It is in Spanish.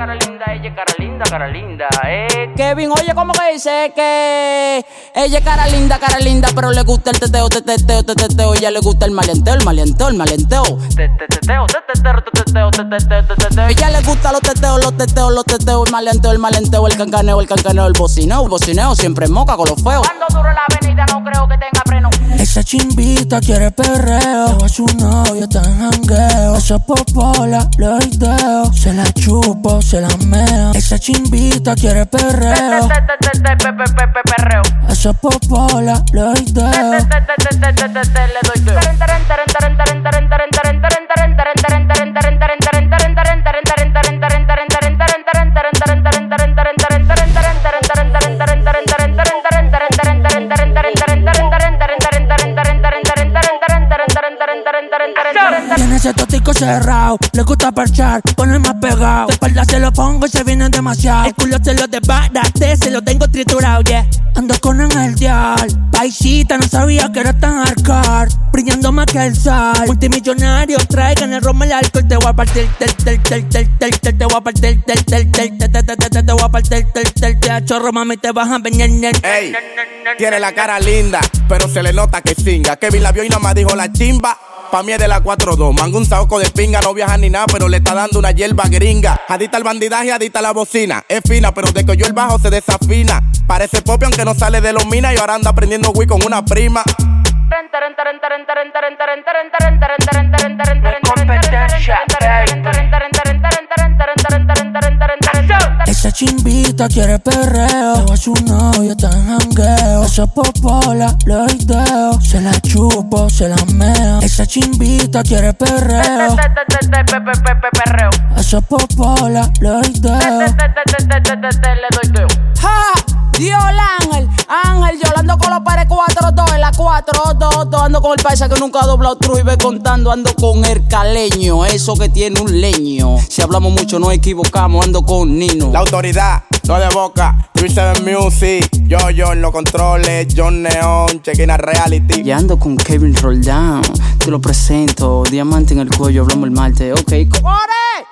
cara linda. Kevin, oye, ¿cómo que dice? Que ella es cara linda, pero le gusta el teteo. Ella le gusta el maleanteo. Ella le gusta los teteos, el maleanteo, el cancaneo, el bocineo, siempre moca con los feos. Cuando duro la avenida no creo que tenga freno. Esa chimbita quiere perreo, lleva a su novio, está en jangueo. Esa popola le doy deo, se la chupo, se la meo. Esa chimbita quiere perreo, Perreo. esa popola le doy deo. Le doy deo. Tiene ese totico cerrado, le gusta parchar, pone más pegado. De espalda se lo pongo y se viene demasiado. El culo se lo desbarate, se lo tengo triturado, yeah. Ando con el dial, paisita, no sabía que era tan hardcore. Brillando más que el sol, multimillonario, traigan el ron, el alcohol. Te voy a partir, te voy a partir, te voy a partir, te chorro, mami, te vas a venir. Ey, tiene la cara linda, pero se le nota que singa. Kevin la vio y nada más dijo la chimba. Pa' mí es de la 4-2, mango un saoco de pinga, no viaja ni nada, pero le está dando una hierba gringa. Adicta al bandidaje, adicta a la bocina. Es fina, pero de que oyó el bajo se desafina. Parece Poppy aunque no sale de los minas y ahora anda aprendiendo Wii con una prima. Esa chimbita quiere perreo, lleva a su novio, está en jangueo. Esa popola le doy deo, se la chupo, se la meo. Esa chimbita quiere perreo, Perreo. esa popola le doy deo. Le doy deo. ¡Ja! Dio el ángel, yo ando con los pares 4-2, en la 4-2, ando con el paisa que nunca ha doblado true y ve contando, ando con el caleño, eso que tiene un leño. Si hablamos mucho nos equivocamos, ando con Nino. La autoridad, no de boca, 37 Music. Yo en los controles, John Neon, Chequina Reality. Y ando con Kevin Roldán, te lo presento, diamante en el cuello, hablamos el martes, ok. ¡Core!